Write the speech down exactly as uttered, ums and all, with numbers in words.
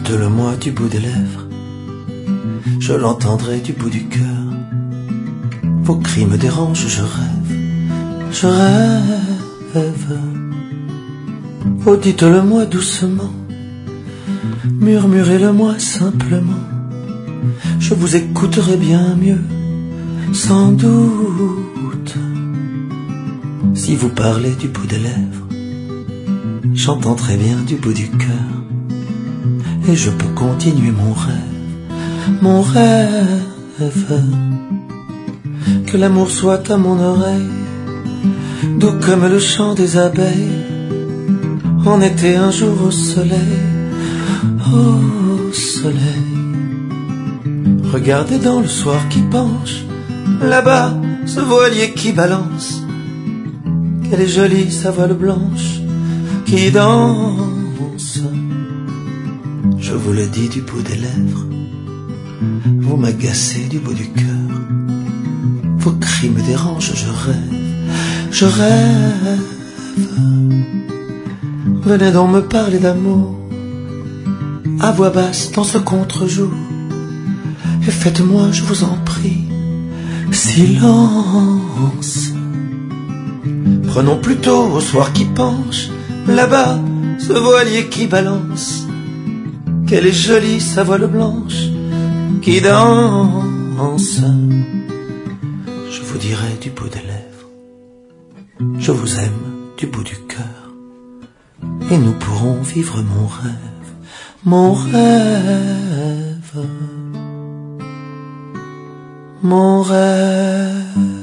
Dites-le-moi du bout des lèvres, je l'entendrai du bout du cœur. Vos cris me dérangent, je rêve, je rêve. Oh, dites-le-moi doucement, murmurez-le-moi simplement. Je vous écouterai bien mieux, sans doute. Si vous parlez du bout des lèvres, j'entends très bien du bout du cœur. Et je peux continuer mon rêve, mon rêve. Que l'amour soit à mon oreille, doux comme le chant des abeilles, en été un jour au soleil, au soleil. Regardez dans le soir qui penche, là-bas, ce voilier qui balance. Quelle est jolie sa voile blanche qui danse. Je vous le dis du bout des lèvres, vous m'agacez du bout du cœur. Vos cris me dérangent, je rêve, je rêve. Venez donc me parler d'amour, à voix basse dans ce contre-jour. Et faites-moi, je vous en prie, silence. Prenons plutôt au soir qui penche, là-bas, ce voilier qui balance. Quelle est jolie sa voile blanche qui danse. Je vous dirai du bout des lèvres, je vous aime du bout du cœur. Et nous pourrons vivre mon rêve, mon rêve, mon rêve.